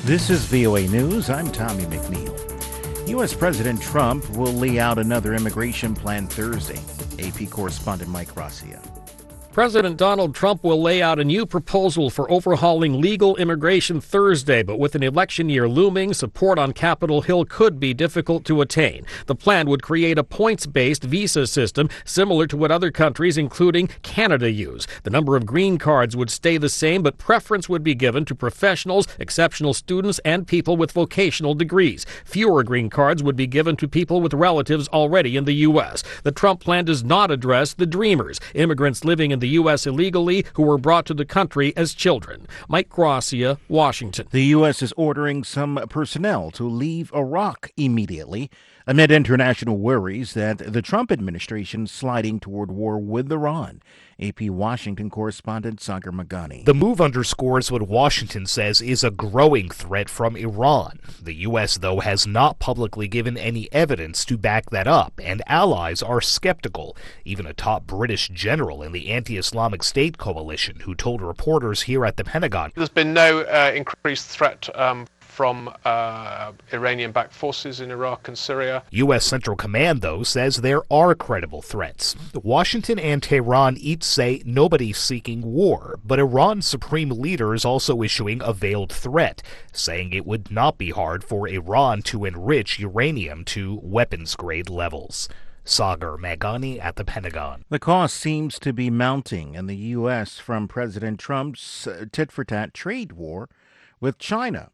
This is VOA News. I'm Tommy McNeil. U.S. President Trump will lay out another immigration plan Thursday. AP correspondent Mike Rossier. President Donald Trump will lay out a new proposal for overhauling legal immigration Thursday, but with an election year looming, support on Capitol Hill could be difficult to attain. The plan would create a points-based visa system similar to what other countries, including Canada, use. The number of green cards would stay the same, but preference would be given to professionals, exceptional students, and people with vocational degrees. Fewer green cards would be given to people with relatives already in the U.S. The Trump plan does not address the Dreamers, immigrants living in the U.S. illegally who were brought to the country as children. Mike Gracia, Washington. The U.S. is ordering some personnel to leave Iraq immediately amid international worries that the Trump administration is sliding toward war with Iran. AP Washington correspondent Sagar Magani. The move underscores what Washington says is a growing threat from Iran. The U.S., though, has not publicly given any evidence to back that up, and allies are skeptical. Even a top British general in the anti-Islamic State coalition who told reporters here at the Pentagon, "There's been no increased threat from Iranian-backed forces in Iraq and Syria." U.S. Central Command, though, says there are credible threats. Washington and Tehran each say nobody's seeking war, but Iran's supreme leader is also issuing a veiled threat, saying it would not be hard for Iran to enrich uranium to weapons-grade levels. Sagar Magani at the Pentagon. The cost seems to be mounting in the U.S. from President Trump's tit-for-tat trade war with China.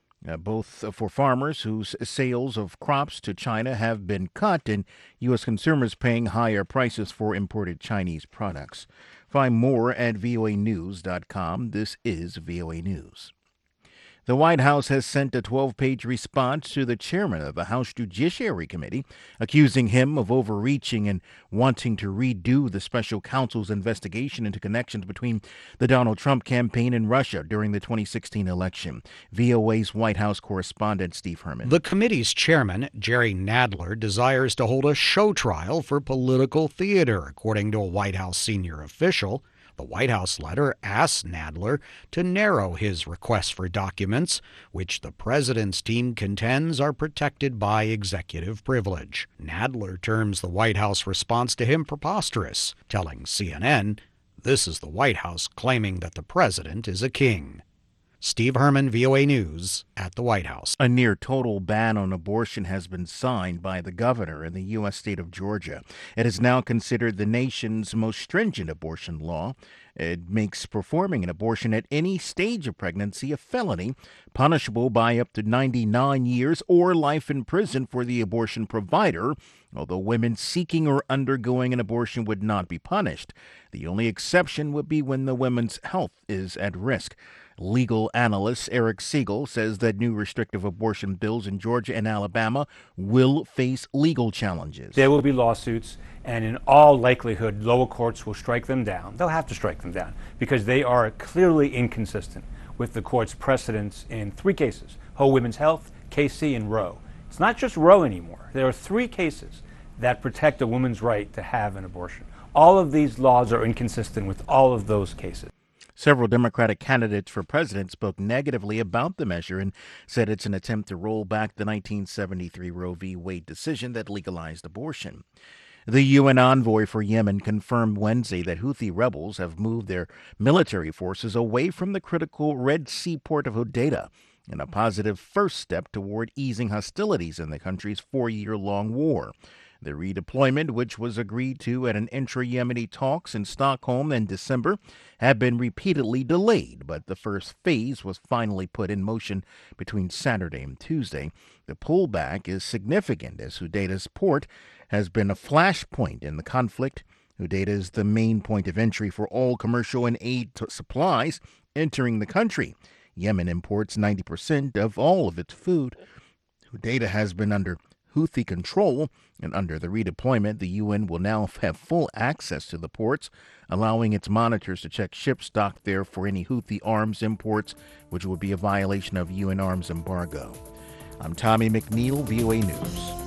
Both for farmers whose sales of crops to China have been cut and U.S. consumers paying higher prices for imported Chinese products. Find more at voanews.com. This is VOA News. The White House has sent a 12-page response to the chairman of the House Judiciary Committee, accusing him of overreaching and wanting to redo the special counsel's investigation into connections between the Donald Trump campaign and Russia during the 2016 election. VOA's White House correspondent Steve Herman. The committee's chairman, Jerry Nadler, desires to hold a show trial for political theater, according to a White House senior official. The White House letter asks Nadler to narrow his request for documents, which the president's team contends are protected by executive privilege. Nadler terms the White House response to him preposterous, telling CNN, "This is the White House claiming that the president is a king." Steve Herman, VOA News, at the White House. A near-total ban on abortion has been signed by the governor in the U.S. state of Georgia. It is now considered the nation's most stringent abortion law. It makes performing an abortion at any stage of pregnancy a felony, punishable by up to 99 years or life in prison for the abortion provider, although women seeking or undergoing an abortion would not be punished. The only exception would be when the woman's health is at risk. Legal analyst Eric Siegel says that new restrictive abortion bills in Georgia and Alabama will face legal challenges. There will be lawsuits, and in all likelihood, lower courts will strike them down. They'll have to strike them down because they are clearly inconsistent with the court's precedents in three cases: Ho Women's Health, Casey, and Roe. It's not just Roe anymore. There are three cases that protect a woman's right to have an abortion. All of these laws are inconsistent with all of those cases. Several Democratic candidates for president spoke negatively about the measure and said it's an attempt to roll back the 1973 Roe v. Wade decision that legalized abortion. The UN envoy for Yemen confirmed Wednesday that Houthi rebels have moved their military forces away from the critical Red Sea port of Hodeidah, in a positive first step toward easing hostilities in the country's four-year-long war. The redeployment, which was agreed to at an intra-Yemeni talks in Stockholm in December, had been repeatedly delayed, but the first phase was finally put in motion between Saturday and Tuesday. The pullback is significant as Hodeidah's port has been a flashpoint in the conflict. Hodeidah is the main point of entry for all commercial and aid supplies entering the country. Yemen imports 90% of all of its food. Hodeidah has been under Houthi control, and under the redeployment, the UN will now have full access to the ports, allowing its monitors to check ships docked there for any Houthi arms imports, which would be a violation of UN arms embargo. I'm Tommy McNeil, VOA News.